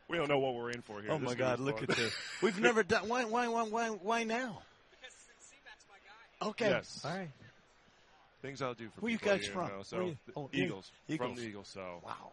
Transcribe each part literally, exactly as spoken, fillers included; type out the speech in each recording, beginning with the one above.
We don't know what we're in for here. Oh, This my is God, fun. look at this. We've never done – why Why? Why? Why? Why now? Because Seaback's my guy. Okay. Yes. All right. Things I'll do for Where you people guys here, from? You know, so Where you- oh, Eagles. Eagles. From the Eagles, so. Wow.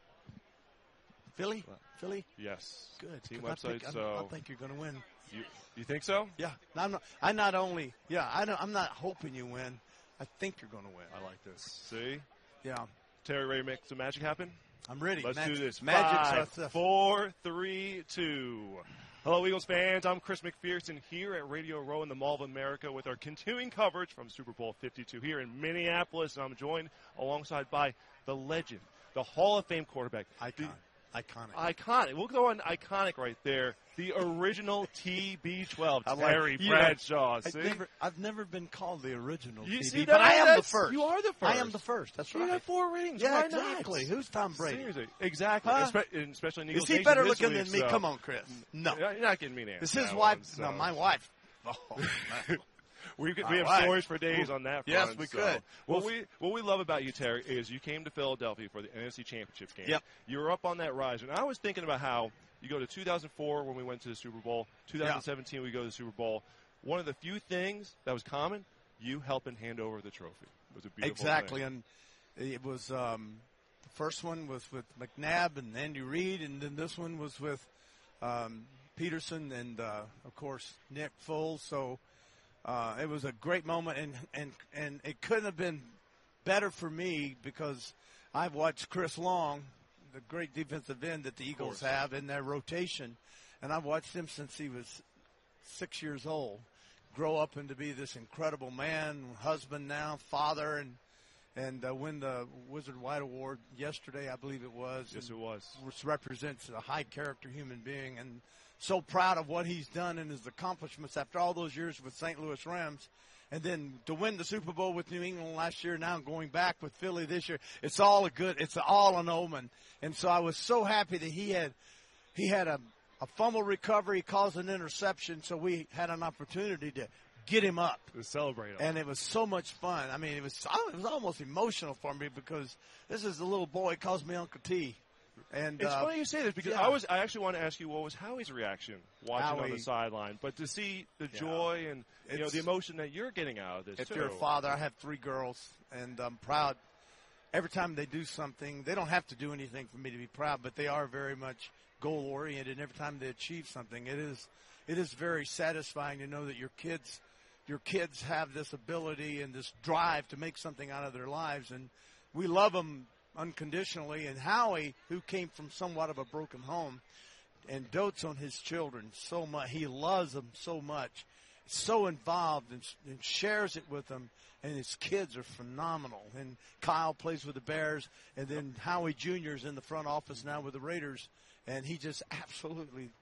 Philly? Philly? Yes. Good. Team 'Cause I website, think, I- so. I think you're going to win. You, you think so? Yeah. I'm not, I not only – yeah, I don't, I'm not hoping you win. I think you're going to win. I like this. See? Yeah. Terry, ready to make some magic happen? I'm ready. Let's Magic, do this. Magic's Five, stuff. four, three, two. Hello, Eagles fans. I'm Chris McPherson here at Radio Row in the Mall of America with our continuing coverage from Super Bowl fifty-two here in Minneapolis. And I'm joined alongside by the legend, the Hall of Fame quarterback. Icon. The, Iconic. Iconic. We'll go on iconic right there. The original T B twelve, I like- Terry you know, Bradshaw. I've See? never, I've never been called the original You T V, see but that? I am the That's- first. you are the I first. am the first. That's You right. got four rings. Yeah, Why exactly. not? Who's Tom Brady? Seriously. Exactly. Huh? Espe- especially in Eagles Is he Nation better this looking week, than me? so- Come on, Chris. No. You're not getting me to This answer is that wife. one, so. No, my wife. Oh, man. We, could, My we have wife. stories for days on that front. Yes, we so. could. What we what we love about you, Terry, is you came to Philadelphia for the N F C Championship game. Yep. You were up on that rise. And I was thinking about how you go to two thousand four when we went to the Super Bowl, two thousand seventeen we go to the Super Bowl. One of the few things that was common, you helping hand over the trophy. It was a beautiful Exactly, thing. and it was um, the first one was with McNabb and Andy Reid, and then this one was with um, Peterson and uh, of course Nick Foles. So uh, it was a great moment, and and and it couldn't have been better for me because I've watched Chris Long, the great defensive end that the Eagles have in their rotation, and I've watched him since he was six years old, grow up into be this incredible man, husband now, father, and and uh, win the Wizard White Award yesterday, I believe it was. Yes, and, it was. Which represents a high-character human being, and so proud of what he's done and his accomplishments after all those years with Saint Louis Rams. And then to win the Super Bowl with New England last year, now going back with Philly this year, it's all a good, it's all an omen. And so I was so happy that he had, he had a, a fumble recovery, caused an interception, so we had an opportunity to get him up. To celebrate him. And it was so much fun. I mean, it was it was almost emotional for me because this is the little boy, calls me Uncle T. And It's uh, funny you say this because yeah. I was I actually want to ask you what was Howie's reaction watching on Howie. the sideline, but to see the Yeah. joy and you know It's- the emotion that you're getting out of this. If too. you're a father, I have three girls, and I'm proud. Every time they do something, they don't have to do anything for me to be proud, but they are very much goal oriented. And every time they achieve something, it is it is very satisfying to know that your kids your kids have this ability and this drive to make something out of their lives, and we love them unconditionally. And Howie, who came from somewhat of a broken home, and dotes on his children so much, he loves them so much, so involved and, and shares it with them. And his kids are phenomenal. And Kyle plays with the Bears, and then Howie Junior is in the front office now with the Raiders, and he just absolutely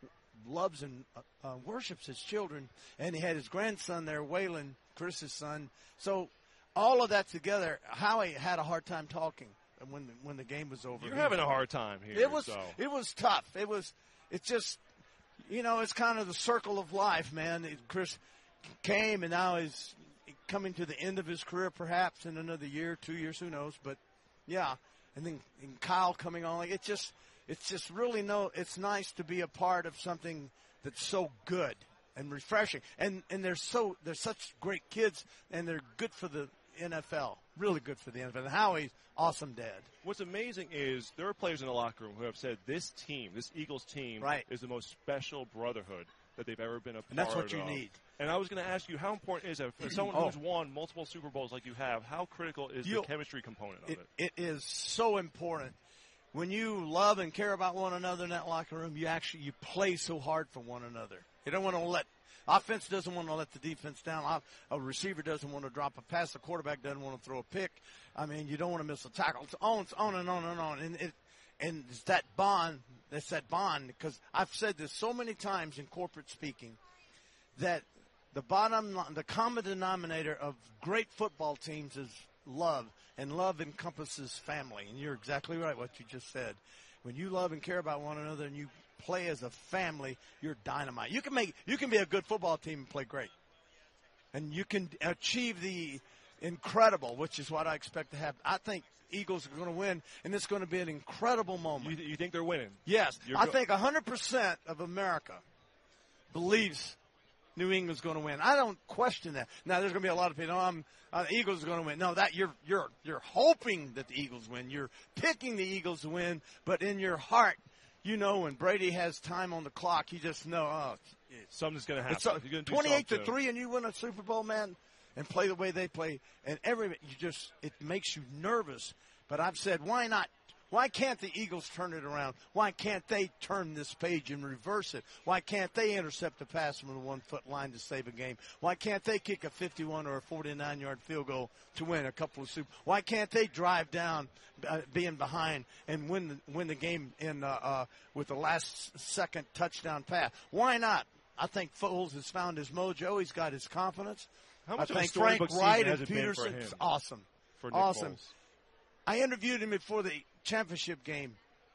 loves and uh, uh, worships his children. And he had his grandson there, Waylon, Chris's son. So all of that together, Howie had a hard time talking when the, when the game was over. You're having a hard time here. It was so. it was tough. It was it's just you know it's kind of the circle of life, man. It, Chris came and now he's coming to the end of his career, perhaps in another year, two years, who knows? But yeah, and then and Kyle coming on. Like, it just it's just really no. It's nice to be a part of something that's so good and refreshing. And and they're so they're such great kids, and they're good for the N F L. Really good for the N F L. And Howie's awesome dad. What's amazing is there are players in the locker room who have said this team, this Eagles team, Right. is the most special brotherhood that they've ever been a part of. And that's what you need. And I was going to ask you, how important is it for someone Oh. who's won multiple Super Bowls like you have? How critical is You- the chemistry component of It, it? it is so important. When you love and care about one another in that locker room, you actually you play so hard for one another. You don't want to let offense doesn't want to let the defense down. A receiver doesn't want to drop a pass. The quarterback doesn't want to throw a pick. I mean, you don't want to miss a tackle. It's on, it's on and on and on. And it and it's that bond. That's that bond. Because I've said this so many times in corporate speaking that the bottom line, the common denominator of great football teams is love, and love encompasses family. And you're exactly right what you just said. When you love and care about one another and you play as a family, you're dynamite. You can make you can be a good football team and play great, and you can achieve the incredible, which is what I expect to have. I think Eagles are going to win, and it's going to be an incredible moment. You, you think they're winning? Yes. You're I go- think one hundred percent of America believes New England's going to win. I don't question that. Now, there's going to be a lot of people, oh, I'm, uh, the Eagles are going to win. No, that you're you're you're hoping that the Eagles win. You're picking the Eagles to win, but in your heart, you know when Brady has time on the clock, you just know, oh, it's, something's going to happen. it's a, You're gonna do twenty-eight to something. three, and you win a Super Bowl, man, and play the way they play, and every you just it makes you nervous. But I've said, why not? Why can't the Eagles turn it around? Why can't they turn this page and reverse it? Why can't they intercept a pass from the one-foot line to save a game? Why can't they kick a fifty-one or a forty-nine-yard field goal to win a couple of Super? Why can't they drive down, uh, being behind, and win the, win the game in uh, uh, with the last-second touchdown pass? Why not? I think Foles has found his mojo. He's got his confidence. How much I of a think Frank storybook Wright season has and it been for Peterson, him? it's awesome. For Nick awesome. Foles? I interviewed him before the championship game.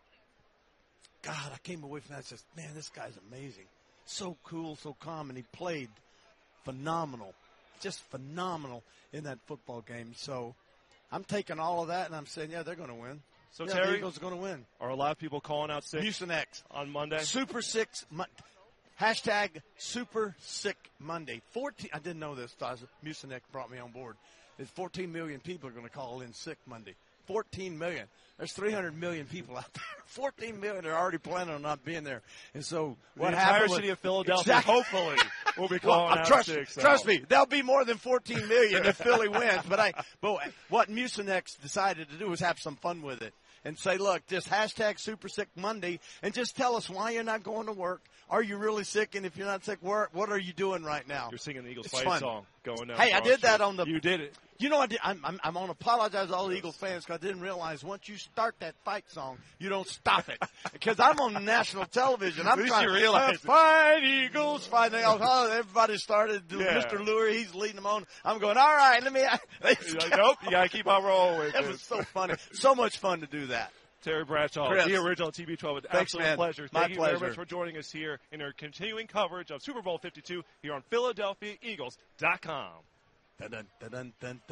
God, I came away from that and said, man, this guy's amazing. So cool, so calm, and he played phenomenal. Just phenomenal in that football game. So I'm taking all of that, and I'm saying, yeah, they're going to win. So, yeah, Terry, the Eagles are going to win. are a lot of people calling out sick Mucinex. on Monday? Super Six. Mo- hashtag Super Sick Monday. fourteen. I didn't know this. Mucinex brought me on board. There's fourteen million people are going to call in sick Monday. fourteen million. There's three hundred million people out there. fourteen million are already planning on not being there. And so The what entire happened was, city of Philadelphia, Exactly. hopefully, will be Well, calling uh, out trust, sick. so. trust me, there'll be more than fourteen million if Philly wins. But I, but what Mucinex decided to do was have some fun with it and say, look, just hashtag Super Sick Monday, and just tell us why you're not going to work. Are you really sick? And if you're not sick, where, what are you doing right now? You're singing the Eagles It's fight fun. song going down. Hey, I Broad did that Street. on the- You did it. You know, I did, I'm, I'm, I'm going to apologize to all the Eagles fans because I didn't realize once you start that fight song, you don't stop it. Because I'm on national television. I'm At least trying you to realize it. fight Eagles, fight. They all, oh, everybody started. Yeah. Mister Lurie, he's leading them on. I'm going, all right, let me. You're like, nope, you got to keep on rolling with It it. was so funny. So much fun to do that. Terry Bradshaw, Chris. the original T B twelve. An Thanks, absolute man. pleasure. My Thank you very pleasure. much for joining us here in our continuing coverage of Super Bowl fifty-two here on Philadelphia Eagles dot com. Dun, dun, dun, dun, dun.